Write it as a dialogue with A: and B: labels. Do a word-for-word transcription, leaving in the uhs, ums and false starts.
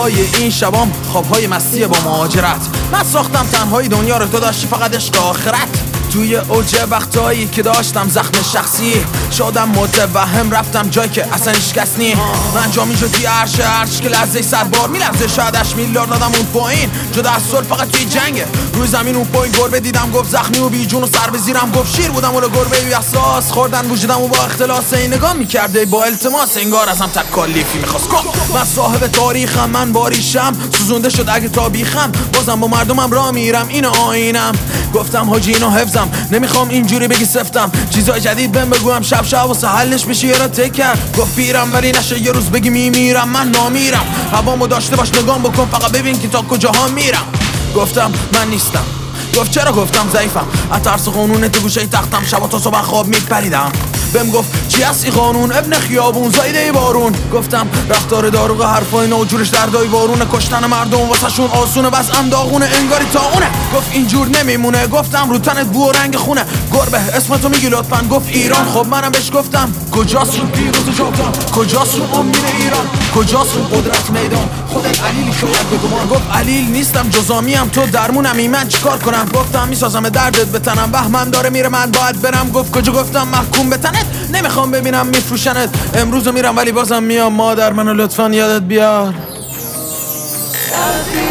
A: خوابهای این شبام خوابهای مستی با مهاجرت. من ساختم تنهایی دنیا رو، تو داشتی فقط عشق آخرت. توی اوج وقتایی که داشتم زخم شخصی شدم متوهم، رفتم جایی که اصلا هیچ کس نی. من جا می شد توی عرش عرش که لحظه صد بار میلرزه، شاید اش میلیارد دادم اون پایین. جدا از صلح فقط توی جنگه، روی زمین اون پایین گربه دیدم گفت زخمی و بی جون و سر به زیرم گفت شیر بودم ولی گربه بی احساس خوردن وجودم و با اختلاس این نگاه میکرده با التماس، انگار ازم تکالیفی میخواست. من صاحب تاریخم، من باریشم سوزونده شد اگه تا بیخم، بازم با مردمم راه میرم این آینم. گفتم حاجی اینو حفظم، نمیخوام اینجوری بگی سفتم، چیزای جدید بهم بگوام شب شب واسه حلش بشه یه را تک کرد. گفت پیرم ولی نشه یه روز بگی میمیرم، من نامیرم هوامو داشته باش نگام بکن فقط ببین که تا کجاها میرم. گفتم من نیستم. گفت چرا؟ گفتم ضعیفم، از ترس قانون تو گوشه تختم شبا تا صبح خواب میپریدم. بهم گفت چی هستی قانون ابن خیابون زایده بارون. گفتم رفتار داروغ حرفای نو جورش دردای بارونه، کشتن مردم واسه شون آسونه بس ام داغونه انگاری تاونه. گفت اینجور نمیمونه، گفتم رو تنت بو و رنگ خونه. گربه اسمتو میگی لطفا؟ گفت ایران. خب منم بهش گفتم کجاست اون پیروز جاودان، کجاست اون امید ایران، کجاست اون قدرت میدان، خودت علیلی شاید بگو ما. گفت علیل نیستم جزامیم تو درمونم، من چیکار کنم؟ گفتم میسازم دردت بتنم، بهمن داره میره من باید برم. گفت کجا؟ گفتم محکوم به تنت، نمیخوام ببینم میفروشنت. امروز میرم ولی بازم میام، مادر منو لطفا یادت بیار.